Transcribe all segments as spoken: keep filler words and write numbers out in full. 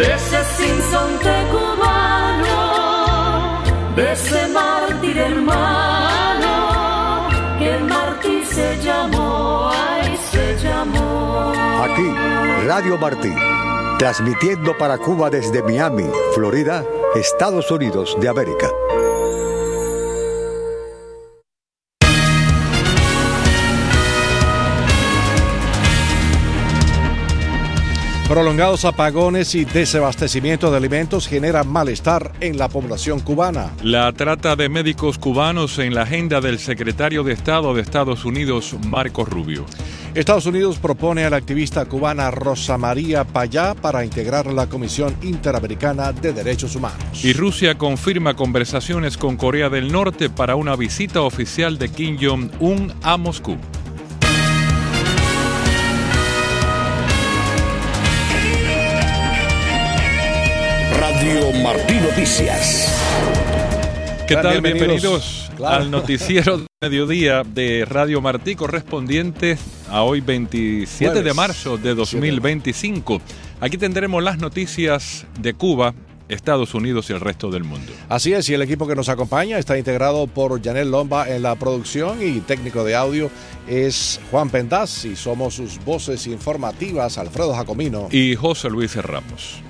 de ese sinsonte cubano, de ese mártir hermano, que Martí se llamó, ay, se llamó. Aquí, Radio Martí, transmitiendo para Cuba desde Miami, Florida, Estados Unidos de América. Prolongados apagones y desabastecimiento de alimentos generan malestar en la población cubana. La trata de médicos cubanos en la agenda del secretario de Estado de Estados Unidos, Marco Rubio. Estados Unidos propone a la activista cubana Rosa María Payá para integrar la Comisión Interamericana de Derechos Humanos. Y Rusia confirma conversaciones con Corea del Norte para una visita oficial de Kim Jong-un a Moscú. Radio Martí Noticias. ¿Qué tal? Bienvenidos, Bienvenidos claro. al noticiero de mediodía de Radio Martí, correspondiente a hoy veintisiete Jueves. de marzo de dos mil veinticinco. Aquí tendremos las noticias de Cuba, Estados Unidos y el resto del mundo. Así es, y el equipo que nos acompaña está integrado por Yanel Lomba en la producción y técnico de audio es Juan Pendaz, y somos sus voces informativas Alfredo Jacomino y José Luis Ramos.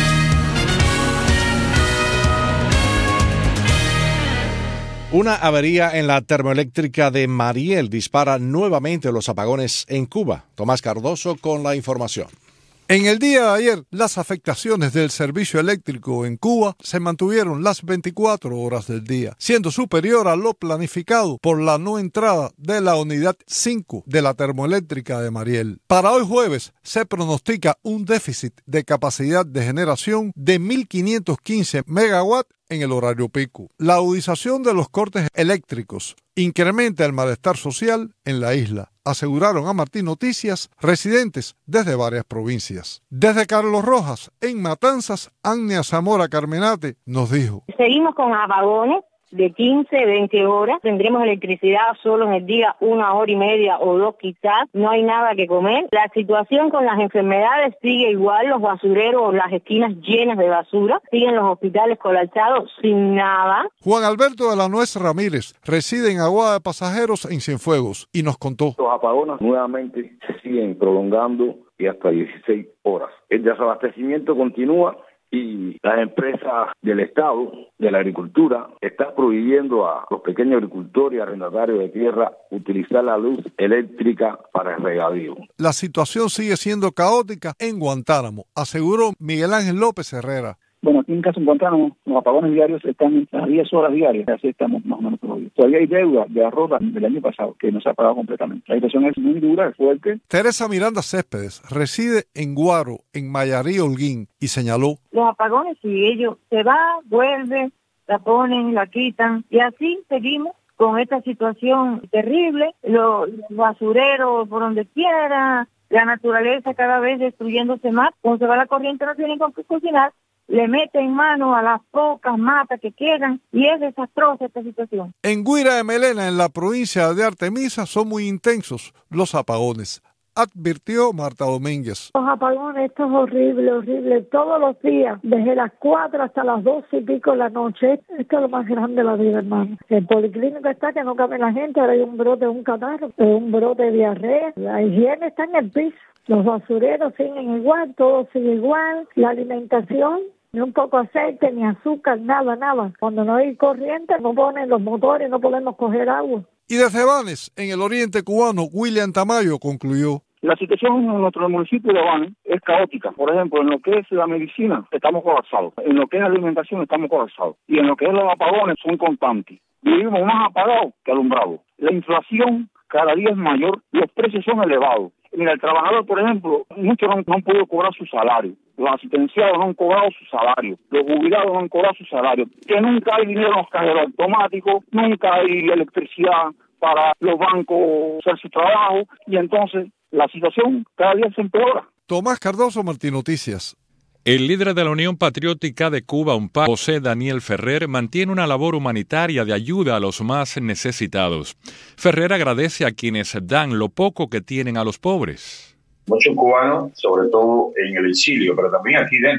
Una avería en la termoeléctrica de Mariel dispara nuevamente los apagones en Cuba. Tomás Cardoso con la información. En el día de ayer, las afectaciones del servicio eléctrico en Cuba se mantuvieron las veinticuatro horas del día, siendo superior a lo planificado por la no entrada de la unidad cinco de la termoeléctrica de Mariel. Para hoy jueves se pronostica un déficit de capacidad de generación de mil quinientos quince megawatts en el horario pico. La agudización de los cortes eléctricos incrementa el malestar social en la isla, aseguraron a Martí Noticias residentes desde varias provincias. Desde Carlos Rojas, en Matanzas, Agnia Zamora Carmenate nos dijo: seguimos con apagones de quince, veinte horas. Tendremos electricidad solo en el día una hora y media o dos quizás. No hay nada que comer. La situación con las enfermedades sigue igual. Los basureros, las esquinas llenas de basura. Siguen los hospitales colapsados sin nada. Juan Alberto de la Nuez Ramírez reside en Aguada de Pasajeros en Cienfuegos y nos contó: los apagones nuevamente se siguen prolongando y hasta dieciséis horas. El desabastecimiento continúa y las empresas del Estado, de la agricultura, están prohibiendo a los pequeños agricultores y arrendatarios de tierra utilizar la luz eléctrica para el regadío. La situación sigue siendo caótica en Guantánamo, aseguró Miguel Ángel López Herrera. Bueno, aquí en caso de Guantánamo, los apagones diarios están a diez horas diarias, así estamos más o menos todavía. Todavía hay deuda de arroz del año pasado que no se ha pagado completamente. La situación es muy dura, es fuerte. Teresa Miranda Céspedes reside en Guaro, en Mayarí, Holguín, y señaló: los apagones, si ellos se va, vuelve, la ponen, la quitan, y así seguimos con esta situación terrible. Los, los basureros por donde quiera, la naturaleza cada vez destruyéndose más. Cuando se va la corriente no tienen con qué cocinar, le meten mano a las pocas matas que quedan y es desastrosa esta situación. En Guira de Melena, en la provincia de Artemisa, son muy intensos los apagones, advirtió Marta Domínguez. Los apagones, esto es horrible, horrible, todos los días, desde las cuatro hasta las doce y pico de la noche. Esto es lo más grande de la vida, hermano. El policlínico está que no cabe la gente, ahora hay un brote de un catarro, un brote de diarrea, la higiene está en el piso. Los basureros siguen igual, todo sigue igual, la alimentación, ni un poco de aceite, ni azúcar, nada, nada. Cuando no hay corriente, no ponen los motores, no podemos coger agua. Y desde Banes, en el oriente cubano, William Tamayo concluyó: la situación en nuestro municipio de Banes es caótica. Por ejemplo, en lo que es la medicina, estamos colapsados. En lo que es la alimentación, estamos colapsados. Y en lo que es los apagones, son constantes. Vivimos más apagados que alumbrados. La inflación cada día es mayor, los precios son elevados. Mira, el trabajador, por ejemplo, muchos no, no han podido cobrar su salario. Los asistenciados no han cobrado su salario. Los jubilados no han cobrado su salario. Que nunca hay dinero en los cajeros automáticos, nunca hay electricidad para los bancos hacer su trabajo. Y entonces la situación cada día se empeora. Tomás Cardoso, Martí Noticias. El líder de la Unión Patriótica de Cuba, U N P A, José Daniel Ferrer, mantiene una labor humanitaria de ayuda a los más necesitados. Ferrer agradece a quienes dan lo poco que tienen a los pobres. Muchos cubanos, sobre todo en el exilio, pero también aquí dentro,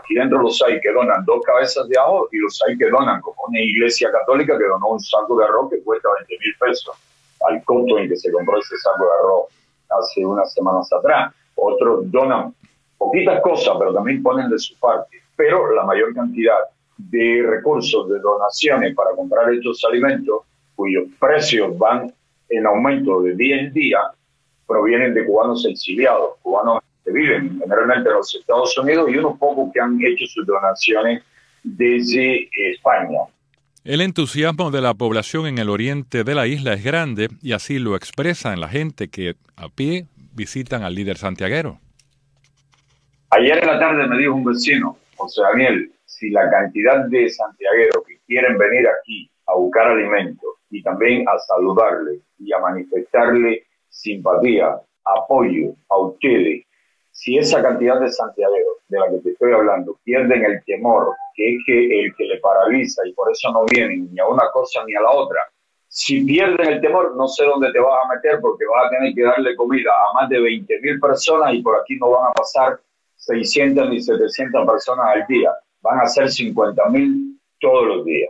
aquí dentro los hay que donan dos cabezas de ajo y los hay que donan, como una iglesia católica que donó un saco de arroz que cuesta veinte mil pesos, al costo en que se compró ese saco de arroz hace unas semanas atrás. Otros donan poquitas cosas, pero también ponen de su parte. Pero la mayor cantidad de recursos, de donaciones para comprar estos alimentos, cuyos precios van en aumento de día en día, provienen de cubanos exiliados, cubanos que viven generalmente en los Estados Unidos y unos pocos que han hecho sus donaciones desde España. El entusiasmo de la población en el oriente de la isla es grande y así lo expresan la gente que a pie visitan al líder santiaguero. Ayer en la tarde me dijo un vecino, José Daniel, si la cantidad de santiagueros que quieren venir aquí a buscar alimentos y también a saludarle y a manifestarle simpatía, apoyo a ustedes, si esa cantidad de santiagueros de la que te estoy hablando pierden el temor, que es que el que le paraliza y por eso no vienen ni a una cosa ni a la otra, si pierden el temor, no sé dónde te vas a meter porque vas a tener que darle comida a más de veinte mil personas y por aquí no van a pasar seiscientas ni setecientas personas al día, van a ser cincuenta mil todos los días.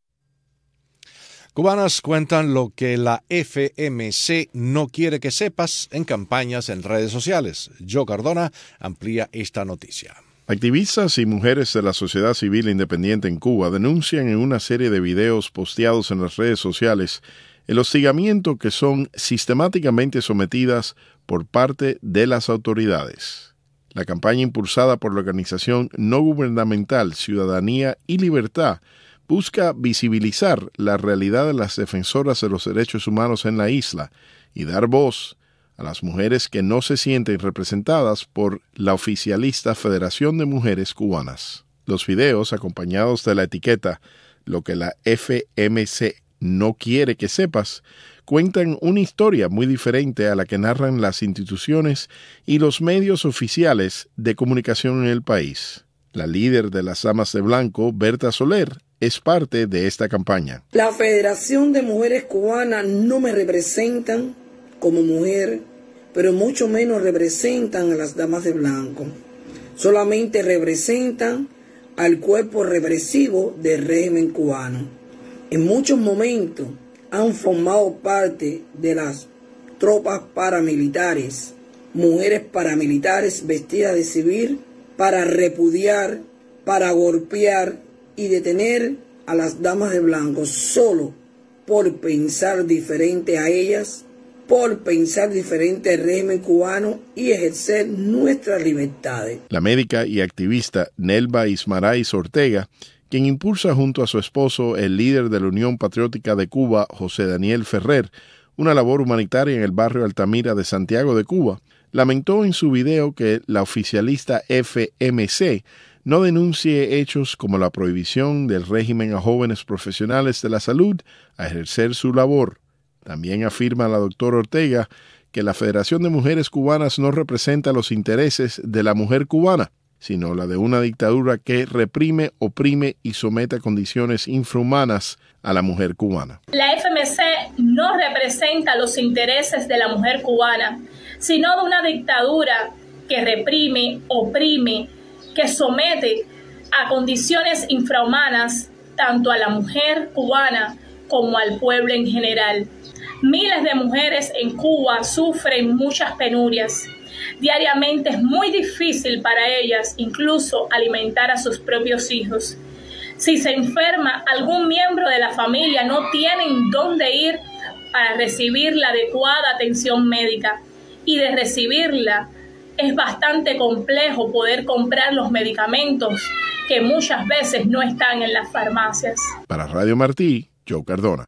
Cubanas cuentan lo que la F M C no quiere que sepas en campañas en redes sociales. Joe Cardona amplía esta noticia. Activistas y mujeres de la sociedad civil independiente en Cuba denuncian en una serie de videos posteados en las redes sociales el hostigamiento que son sistemáticamente sometidas por parte de las autoridades. La campaña impulsada por la organización no gubernamental Ciudadanía y Libertad busca visibilizar la realidad de las defensoras de los derechos humanos en la isla y dar voz a las mujeres que no se sienten representadas por la oficialista Federación de Mujeres Cubanas. Los videos, acompañados de la etiqueta "Lo que la F M C no quiere que sepas", cuentan una historia muy diferente a la que narran las instituciones y los medios oficiales de comunicación en el país. La líder de las Damas de Blanco, Berta Soler, es parte de esta campaña. La Federación de Mujeres Cubanas no me representan como mujer, pero mucho menos representan a las Damas de Blanco. Solamente representan al cuerpo represivo del régimen cubano. En muchos momentos han formado parte de las tropas paramilitares, mujeres paramilitares vestidas de civil para repudiar, para golpear y detener a las Damas de Blanco solo por pensar diferente a ellas, por pensar diferente al régimen cubano y ejercer nuestras libertades. La médica y activista Nelva Ismarais Ortega, quien impulsa junto a su esposo, el líder de la Unión Patriótica de Cuba, José Daniel Ferrer, una labor humanitaria en el barrio Altamira de Santiago de Cuba, lamentó en su video que la oficialista F M C no denuncie hechos como la prohibición del régimen a jóvenes profesionales de la salud a ejercer su labor. También afirma la doctora Ortega que la Federación de Mujeres Cubanas no representa los intereses de la mujer cubana, sino la de una dictadura que reprime, oprime y somete a condiciones infrahumanas a la mujer cubana. La F M C no representa los intereses de la mujer cubana, sino de una dictadura que reprime, oprime, que somete a condiciones infrahumanas tanto a la mujer cubana como al pueblo en general. Miles de mujeres en Cuba sufren muchas penurias. Diariamente es muy difícil para ellas incluso alimentar a sus propios hijos. Si se enferma algún miembro de la familia, no tienen dónde ir para recibir la adecuada atención médica. Y de recibirla, es bastante complejo poder comprar los medicamentos que muchas veces no están en las farmacias. Para Radio Martí, Joe Cardona.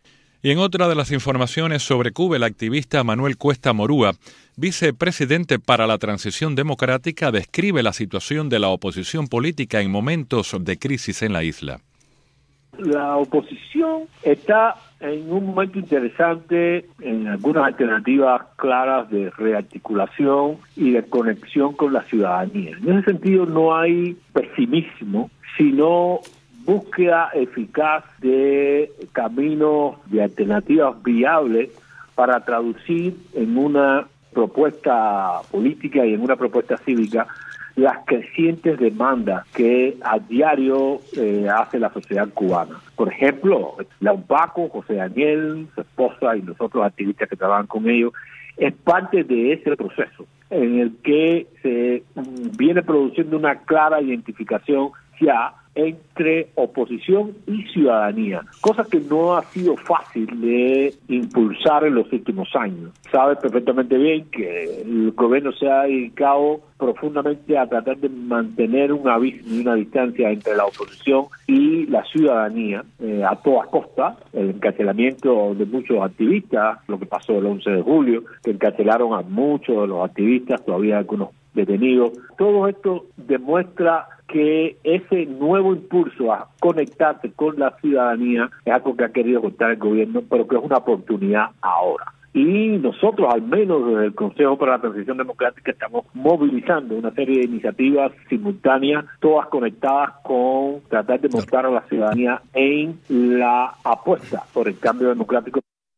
Y en otra de las informaciones sobre Cuba, el activista Manuel Cuesta Morúa, vicepresidente para la transición democrática, describe la situación de la oposición política en momentos de crisis en la isla. La oposición está en un momento interesante en algunas alternativas claras de rearticulación y de conexión con la ciudadanía. En ese sentido no hay pesimismo, sino búsqueda eficaz de caminos, de alternativas viables para traducir en una propuesta política y en una propuesta cívica las crecientes demandas que a diario eh, hace la sociedad cubana. Por ejemplo, la UNPACO, José Daniel, su esposa y los otros activistas que trabajan con ellos, es parte de ese proceso en el que se viene produciendo una clara identificación ya entre oposición y ciudadanía, cosa que no ha sido fácil de impulsar en los últimos años. Sabe perfectamente bien que el gobierno se ha dedicado profundamente a tratar de mantener un abismo y una distancia entre la oposición y la ciudadanía eh, a toda costa. El encarcelamiento de muchos activistas, lo que pasó el once de julio, que encarcelaron a muchos de los activistas, todavía algunos detenidos. Todo esto demuestra que ese nuevo impulso a conectarse con la ciudadanía es algo que ha querido contar el gobierno, pero que es una oportunidad ahora. Y nosotros, al menos desde el Consejo para la Transición Democrática, estamos movilizando una serie de iniciativas simultáneas, todas conectadas con tratar de montar a la ciudadanía en la apuesta por el cambio democrático.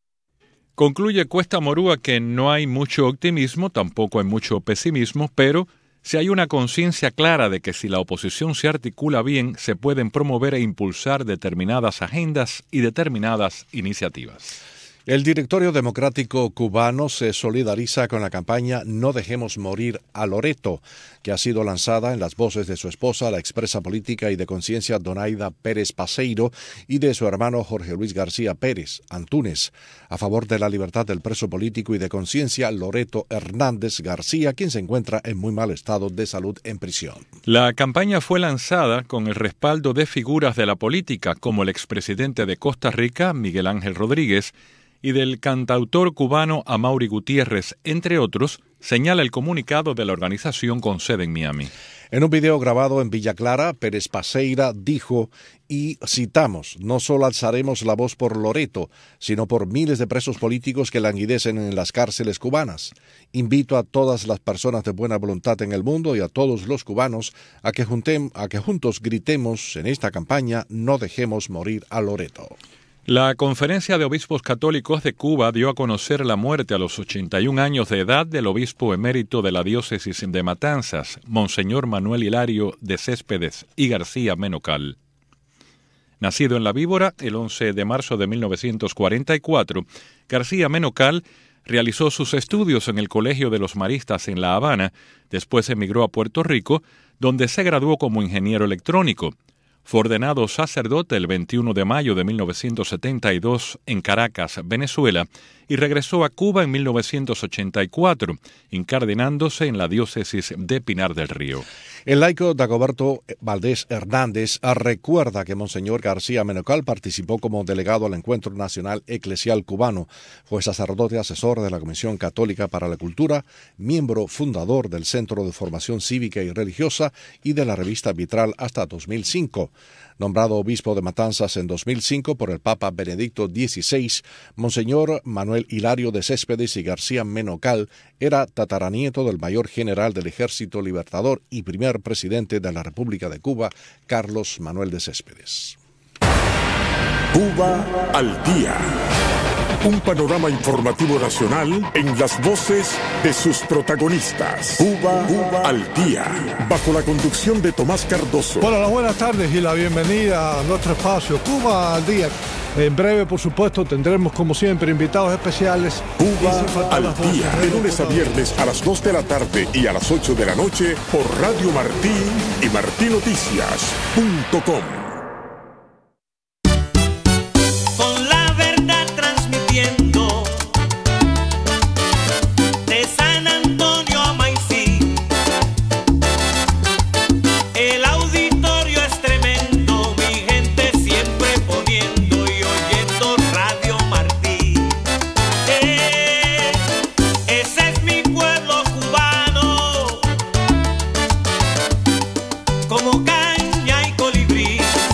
Concluye Cuesta Morúa que no hay mucho optimismo, tampoco hay mucho pesimismo, pero si hay una conciencia clara de que si la oposición se articula bien, se pueden promover e impulsar determinadas agendas y determinadas iniciativas. El Directorio Democrático Cubano se solidariza con la campaña No dejemos morir a Loreto, que ha sido lanzada en las voces de su esposa, la expresa política y de conciencia Donaida Pérez Paseiro, y de su hermano Jorge Luis García Pérez, Antúnez, a favor de la libertad del preso político y de conciencia Loreto Hernández García, quien se encuentra en muy mal estado de salud en prisión. La campaña fue lanzada con el respaldo de figuras de la política, como el expresidente de Costa Rica, Miguel Ángel Rodríguez, y del cantautor cubano Amaury Gutiérrez, entre otros, señala el comunicado de la organización con sede en Miami. En un video grabado en Villa Clara, Pérez Paseira dijo, y citamos, no solo alzaremos la voz por Loreto, sino por miles de presos políticos que languidecen en las cárceles cubanas. Invito a todas las personas de buena voluntad en el mundo y a todos los cubanos a que, juntem, a que juntos gritemos en esta campaña, no dejemos morir a Loreto. La Conferencia de Obispos Católicos de Cuba dio a conocer la muerte a los ochenta y un años de edad del obispo emérito de la diócesis de Matanzas, Monseñor Manuel Hilario de Céspedes y García Menocal. Nacido en La Víbora el once de marzo de mil novecientos cuarenta y cuatro, García Menocal realizó sus estudios en el Colegio de los Maristas en La Habana, después emigró a Puerto Rico, donde se graduó como ingeniero electrónico. Fue ordenado sacerdote el veintiuno de mayo de mil novecientos setenta y dos en Caracas, Venezuela, y regresó a Cuba en mil novecientos ochenta y cuatro, incardinándose en la diócesis de Pinar del Río. El laico Dagoberto Valdés Hernández recuerda que Monseñor García Menocal participó como delegado al Encuentro Nacional Eclesial Cubano, fue sacerdote asesor de la Comisión Católica para la Cultura, miembro fundador del Centro de Formación Cívica y Religiosa y de la revista Vitral hasta dos mil cinco. Nombrado obispo de Matanzas en dos mil cinco por el Papa Benedicto dieciséis, Monseñor Manuel Hilario de Céspedes y García Menocal era tataranieto del mayor general del Ejército Libertador y primer presidente de la República de Cuba, Carlos Manuel de Céspedes. Cuba al día. Un panorama informativo nacional en las voces de sus protagonistas. Cuba, Cuba al día. Bajo la conducción de Tomás Cardoso. Bueno, las buenas tardes y la bienvenida a nuestro espacio Cuba al día. En breve, por supuesto, tendremos como siempre invitados especiales. Cuba al día. De lunes a viernes a las dos de la tarde y a las ocho de la noche por Radio Martí y martí noticias punto com. Como caña y colibrí.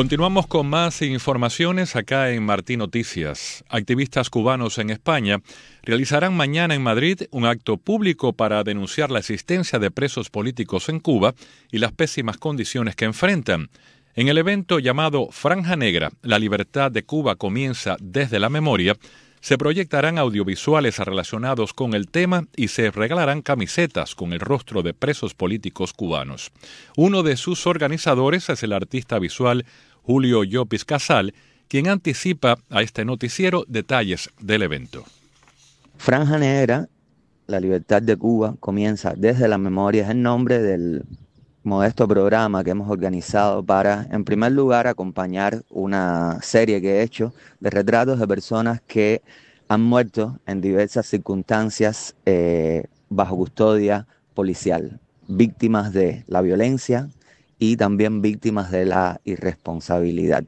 Continuamos con más informaciones acá en Martí Noticias. Activistas cubanos en España realizarán mañana en Madrid un acto público para denunciar la existencia de presos políticos en Cuba y las pésimas condiciones que enfrentan. En el evento llamado Franja Negra, la libertad de Cuba comienza desde la memoria, se proyectarán audiovisuales relacionados con el tema y se regalarán camisetas con el rostro de presos políticos cubanos. Uno de sus organizadores es el artista visual Julio Llopis Casal, quien anticipa a este noticiero detalles del evento. Franja Negra, la libertad de Cuba comienza desde la memoria, es el nombre del modesto programa que hemos organizado para, en primer lugar, acompañar una serie que he hecho de retratos de personas que han muerto en diversas circunstancias eh, bajo custodia policial, víctimas de la violencia y también víctimas de la irresponsabilidad.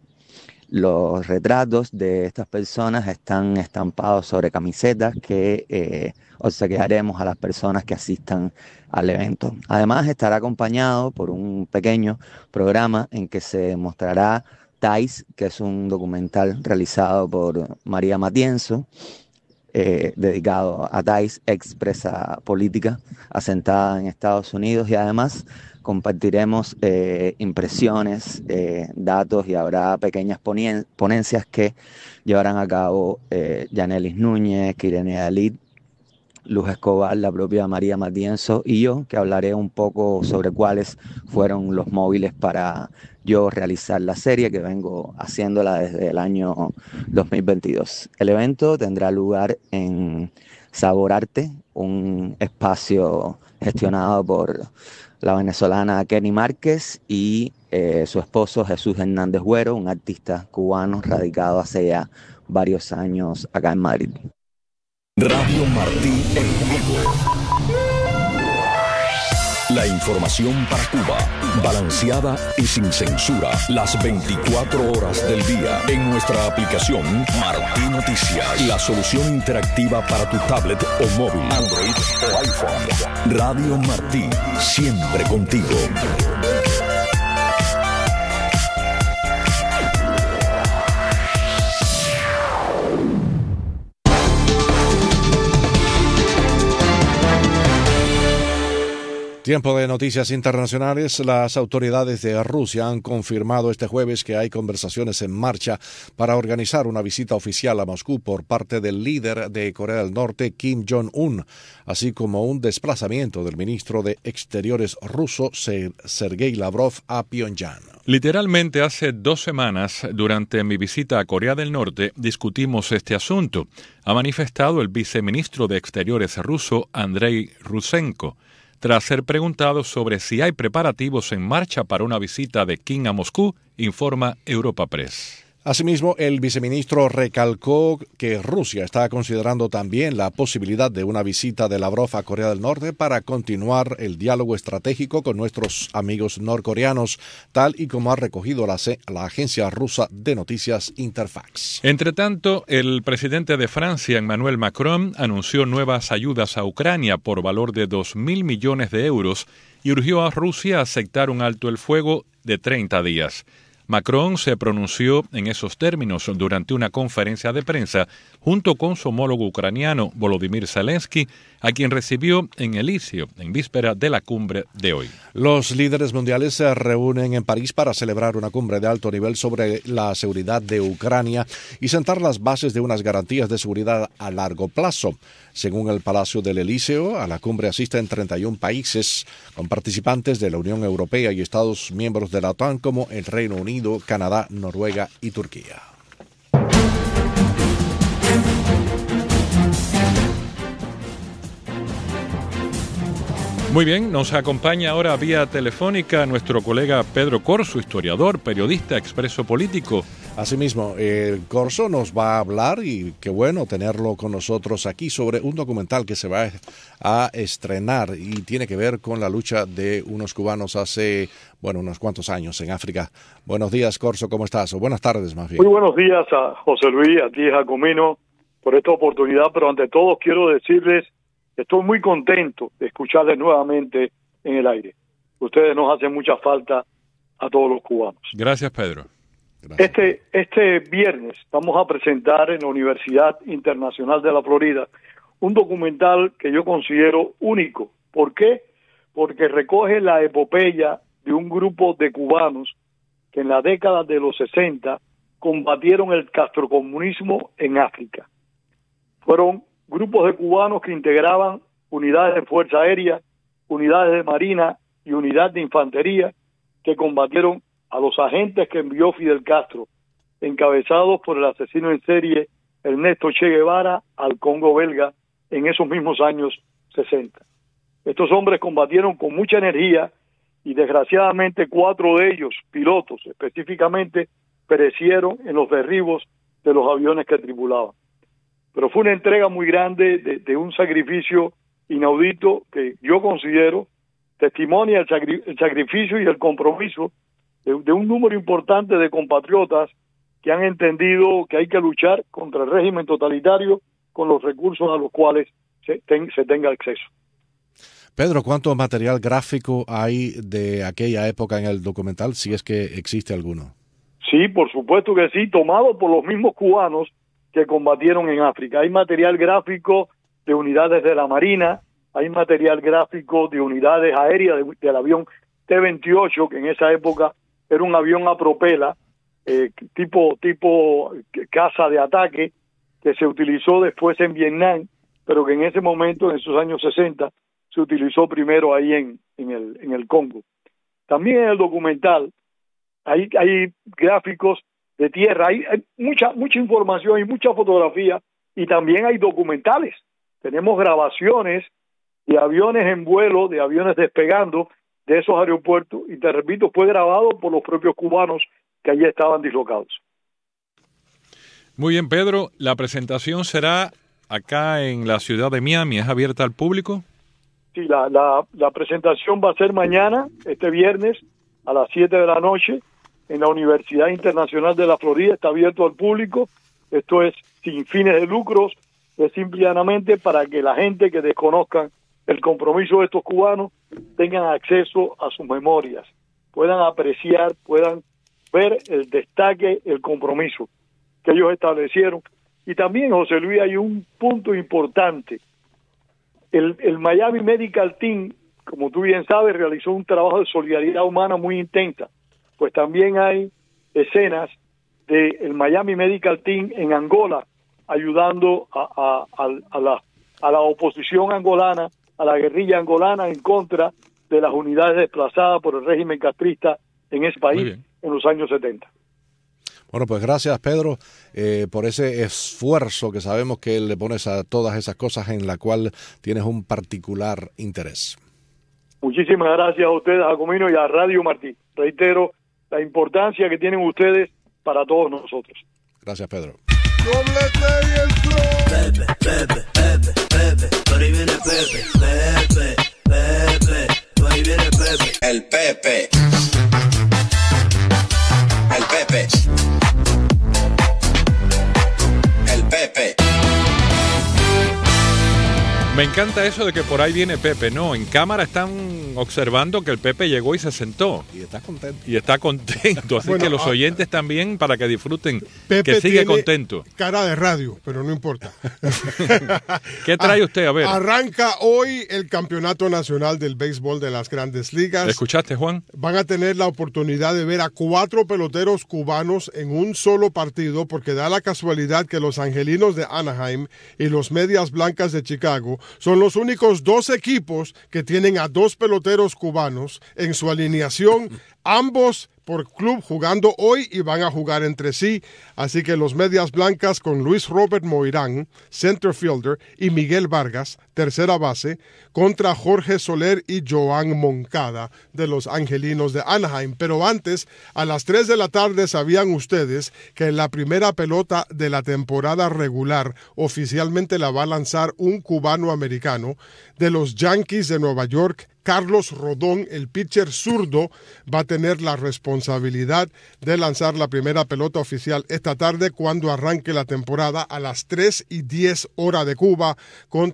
Los retratos de estas personas están estampados sobre camisetas que eh, obsequiaremos a las personas que asistan al evento. Además, estará acompañado por un pequeño programa en que se mostrará Thais, que es un documental realizado por María Matienzo, eh, dedicado a Thais, ex presa política asentada en Estados Unidos, y además compartiremos eh, impresiones, eh, datos, y habrá pequeñas ponien- ponencias que llevarán a cabo eh, Yanelis Núñez, Kirene Dalit, Luz Escobar, la propia María Matienzo y yo, que hablaré un poco sobre cuáles fueron los móviles para yo realizar la serie que vengo haciéndola desde el año dos mil veintidós. El evento tendrá lugar en Sabor Arte, un espacio gestionado por la venezolana Kenny Márquez y eh, su esposo Jesús Hernández Güero, un artista cubano radicado hace ya varios años acá en Madrid. Radio Martí en vivo. La información para Cuba, balanceada y sin censura, las veinticuatro horas del día. En nuestra aplicación Martí Noticias, la solución interactiva para tu tablet o móvil, Android o iPhone. Radio Martí, siempre contigo. Tiempo de noticias internacionales. Las autoridades de Rusia han confirmado este jueves que hay conversaciones en marcha para organizar una visita oficial a Moscú por parte del líder de Corea del Norte, Kim Jong-un, así como un desplazamiento del ministro de Exteriores ruso, Sergei Lavrov, a Pyongyang. Literalmente hace dos semanas, durante mi visita a Corea del Norte, discutimos este asunto, ha manifestado el viceministro de Exteriores ruso, Andrei Rusenko, tras ser preguntado sobre si hay preparativos en marcha para una visita de Kim a Moscú, informa Europa Press. Asimismo, el viceministro recalcó que Rusia está considerando también la posibilidad de una visita de Lavrov a Corea del Norte para continuar el diálogo estratégico con nuestros amigos norcoreanos, tal y como ha recogido la, la agencia rusa de noticias Interfax. Entre tanto, el presidente de Francia, Emmanuel Macron, anunció nuevas ayudas a Ucrania por valor de dos mil millones de euros y urgió a Rusia a aceptar un alto el fuego de treinta días. Macron se pronunció en esos términos durante una conferencia de prensa junto con su homólogo ucraniano Volodymyr Zelensky, a quien recibió en Elíseo en víspera de la cumbre de hoy. Los líderes mundiales se reúnen en París para celebrar una cumbre de alto nivel sobre la seguridad de Ucrania y sentar las bases de unas garantías de seguridad a largo plazo. Según el Palacio del Elíseo, a la cumbre asisten treinta y un países, con participantes de la Unión Europea y Estados miembros de la OTAN como el Reino Unido, Canadá, Noruega y Turquía. Muy bien, nos acompaña ahora vía telefónica nuestro colega Pedro Corso, historiador, periodista, expreso político. Asimismo, el Corso nos va a hablar, y qué bueno tenerlo con nosotros aquí, sobre un documental que se va a estrenar y tiene que ver con la lucha de unos cubanos hace, bueno, unos cuantos años en África. Buenos días, Corso, ¿cómo estás? O buenas tardes, más bien. Muy buenos días a José Luis, a ti, Jacomino, por esta oportunidad, pero ante todo quiero decirles que estoy muy contento de escucharles nuevamente en el aire. Ustedes nos hacen mucha falta a todos los cubanos. Gracias, Pedro. Este, este viernes vamos a presentar en la Universidad Internacional de la Florida un documental que yo considero único. ¿Por qué? Porque recoge la epopeya de un grupo de cubanos que en la década de los sesenta combatieron el castrocomunismo en África. Fueron grupos de cubanos que integraban unidades de fuerza aérea, unidades de marina y unidad de infantería que combatieron a los agentes que envió Fidel Castro, encabezados por el asesino en serie Ernesto Che Guevara al Congo belga en esos mismos años sesenta. Estos hombres combatieron con mucha energía y desgraciadamente cuatro de ellos, pilotos específicamente, perecieron en los derribos de los aviones que tripulaban. Pero fue una entrega muy grande de, de un sacrificio inaudito que yo considero testimonia el, sacri el sacrificio y el compromiso de, de un número importante de compatriotas que han entendido que hay que luchar contra el régimen totalitario con los recursos a los cuales se, ten, se tenga acceso. Pedro, ¿cuánto material gráfico hay de aquella época en el documental, si es que existe alguno? Sí, por supuesto que sí, tomado por los mismos cubanos que combatieron en África. Hay material gráfico de unidades de la Marina, hay material gráfico de unidades aéreas de, del avión T veintiocho, que en esa época era un avión a propela, eh, tipo, tipo caza de ataque, que se utilizó después en Vietnam, pero que en ese momento, en esos años sesenta, se utilizó primero ahí en, en, el, en el Congo. También en el documental hay, hay gráficos de tierra, hay, hay mucha, mucha información y mucha fotografía, y también hay documentales. Tenemos grabaciones de aviones en vuelo, de aviones despegando de esos aeropuertos, y te repito, fue grabado por los propios cubanos que allí estaban dislocados. Muy bien, Pedro, la presentación será acá en la ciudad de Miami, ¿es abierta al público? Sí, la, la, la presentación va a ser mañana, este viernes, a las siete de la noche, en la Universidad Internacional de la Florida. Está abierto al público. Esto es sin fines de lucros, es simplemente para que la gente que desconozcan el compromiso de estos cubanos tengan acceso a sus memorias, puedan apreciar, puedan ver el destaque, el compromiso que ellos establecieron. Y también, José Luis, hay un punto importante. El, el Miami Medical Team, como tú bien sabes, realizó un trabajo de solidaridad humana muy intensa. Pues también hay escenas del Miami Medical Team en Angola, ayudando a, a, a, a, la, a la oposición angolana, a la guerrilla angolana en contra de las unidades desplazadas por el régimen castrista en ese país en los años setenta. Bueno, pues gracias, Pedro, eh, por ese esfuerzo que sabemos que le pones a todas esas cosas en la cual tienes un particular interés. Muchísimas gracias a ustedes, a Jacomino y a Radio Martí. Reitero la importancia que tienen ustedes para todos nosotros. Gracias, Pedro. Pepe, Pepe, Pepe, Pepe, por ahí viene Pepe, Pepe, Pepe, por ahí viene Pepe. El Pepe. El Pepe. El Pepe. Me encanta eso de que por ahí viene Pepe. No, en cámara están observando que el Pepe llegó y se sentó. Y está contento. Y está contento. Así bueno, que los oyentes también, para que disfruten, Pepe que sigue tiene contento. Cara de radio, pero no importa. ¿Qué trae usted? A ver. Arranca hoy el Campeonato Nacional del Béisbol de las Grandes Ligas. ¿Escuchaste, Juan? Van a tener la oportunidad de ver a cuatro peloteros cubanos en un solo partido, porque da la casualidad que los Angelinos de Anaheim y los Medias Blancas de Chicago son los únicos dos equipos que tienen a dos peloteros cubanos en su alineación, ambos por club jugando hoy y van a jugar entre sí. Así que los Medias Blancas con Luis Robert Moirán, center fielder, y Miguel Vargas, tercera base, contra Jorge Soler y Joan Moncada de los Angelinos de Anaheim. Pero antes, a las tres de la tarde, sabían ustedes que la primera pelota de la temporada regular oficialmente la va a lanzar un cubano americano de los Yankees de Nueva York. Carlos Rodón, el pitcher zurdo, va a tener la responsabilidad de lanzar la primera pelota oficial esta tarde cuando arranque la temporada a las tres y diez hora de Cuba contra los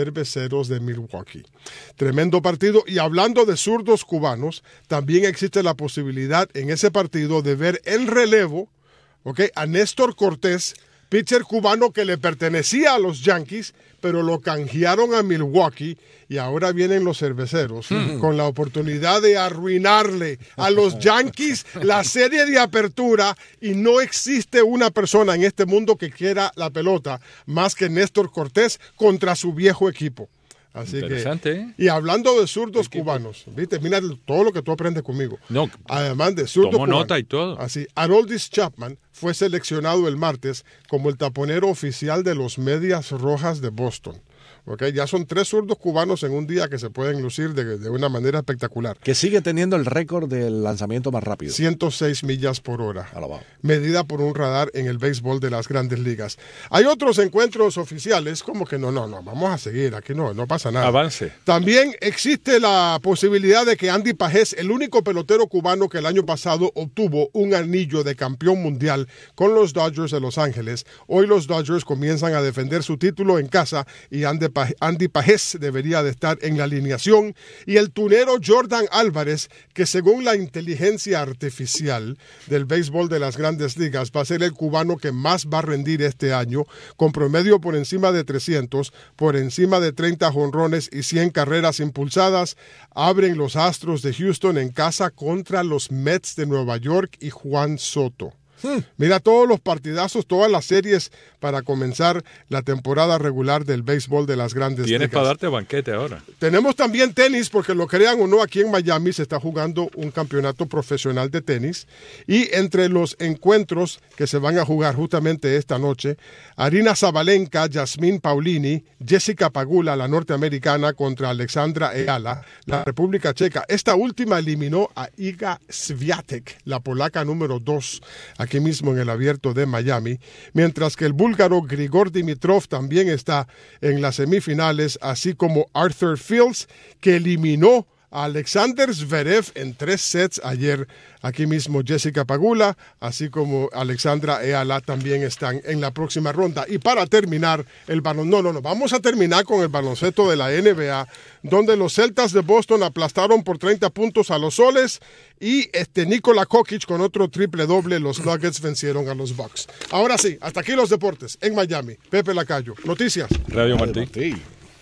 Cerveceros de Milwaukee. Tremendo partido. Y hablando de zurdos cubanos, también existe la posibilidad en ese partido de ver en relevo, ¿okay?, a Néstor Cortés, pitcher cubano que le pertenecía a los Yankees, pero lo canjearon a Milwaukee y ahora vienen los Cerveceros mm. con la oportunidad de arruinarle a los Yankees la serie de apertura, y no existe una persona en este mundo que quiera la pelota más que Néstor Cortés contra su viejo equipo. Así Interesante, que, ¿eh? Y hablando de zurdos cubanos, ¿viste? Mira todo lo que tú aprendes conmigo. No, además de zurdos tomo cubanos. nota y todo. Así, Aroldis Chapman fue seleccionado el martes como el taponero oficial de los Medias Rojas de Boston. Okay, ya son tres zurdos cubanos en un día que se pueden lucir de, de una manera espectacular. Que sigue teniendo el récord del lanzamiento más rápido. ciento seis millas por hora. Alabado. Medida por un radar en el béisbol de las Grandes Ligas. Hay otros encuentros oficiales, como que no, no, no, vamos a seguir, aquí no, no pasa nada. Avance. También existe la posibilidad de que Andy Pajés, el único pelotero cubano que el año pasado obtuvo un anillo de campeón mundial con los Dodgers de Los Ángeles, hoy los Dodgers comienzan a defender su título en casa y Andy Andy Pajés debería de estar en la alineación, y el tunero Jordan Álvarez, que según la inteligencia artificial del béisbol de las Grandes Ligas va a ser el cubano que más va a rendir este año, con promedio por encima de trescientos, por encima de treinta jonrones y cien carreras impulsadas. Abren los Astros de Houston en casa contra los Mets de Nueva York y Juan Soto. Hmm. Mira todos los partidazos, todas las series para comenzar la temporada regular del béisbol de las Grandes Tienes Ligas. para darte banquete ahora. Tenemos también tenis, porque lo crean o no, aquí en Miami se está jugando un campeonato profesional de tenis, y entre los encuentros que se van a jugar justamente esta noche, Arina Sabalenka, Yasmín Paulini, Jessica Pagula, la norteamericana, contra Alexandra Eala, la República Checa. Esta última eliminó a Iga Swiatek, la polaca número dos, aquí mismo en el Abierto de Miami, mientras que el búlgaro Grigor Dimitrov también está en las semifinales, así como Arthur Fields, que eliminó a Alexander Zverev en tres sets ayer. Aquí mismo Jessica Pagula, así como Alexandra Eala, también están en la próxima ronda. Y para terminar, el balón, no, no, no, vamos a terminar con el baloncesto de la N B A, donde los Celtas de Boston aplastaron por treinta puntos a los Soles, y este Nikola Jokic con otro triple doble, los Nuggets vencieron a los Bucks. Ahora sí, hasta aquí los deportes en Miami. Pepe Lacayo, noticias. Radio Martí.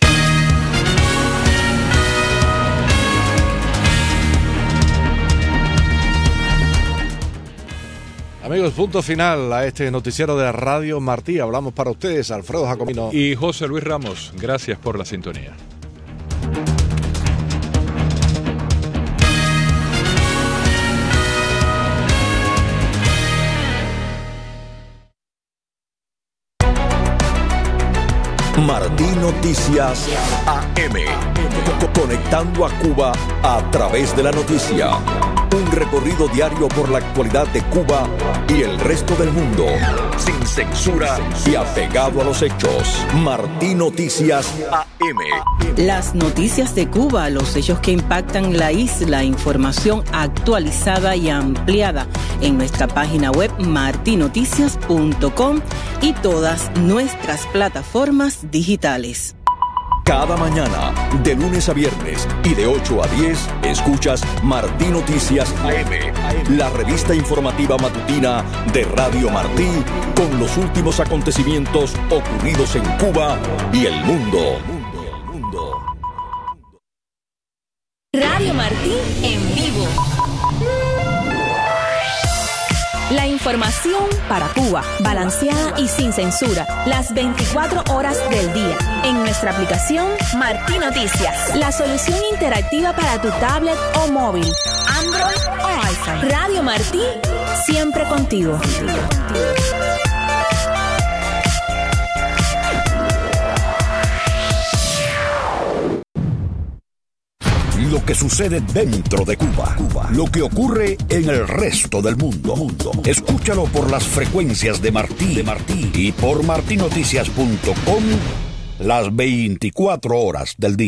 Amigos, punto final a este noticiero de Radio Martí. Hablamos para ustedes, Alfredo Jacomino y José Luis Ramos. Gracias por la sintonía. Martí Noticias A M. Conectando a Cuba a través de la noticia. Un recorrido diario por la actualidad de Cuba y el resto del mundo. Sin censura y apegado a los hechos. Martí Noticias A M. Las noticias de Cuba, los hechos que impactan la isla, información actualizada y ampliada en nuestra página web marti noticias punto com y todas nuestras plataformas digitales. Cada mañana, de lunes a viernes y de ocho a diez, escuchas Martí Noticias A M, la revista informativa matutina de Radio Martí, con los últimos acontecimientos ocurridos en Cuba y el mundo. Radio Martí en vivo. La información para Cuba, balanceada y sin censura, las veinticuatro horas del día. En nuestra aplicación Martí Noticias, la solución interactiva para tu tablet o móvil, Android o iPhone. Radio Martí, siempre contigo. Lo que sucede dentro de Cuba, Cuba, lo que ocurre en el resto del mundo. mundo. Escúchalo por las frecuencias de Martí, de Martí y por marti noticias punto com las veinticuatro horas del día.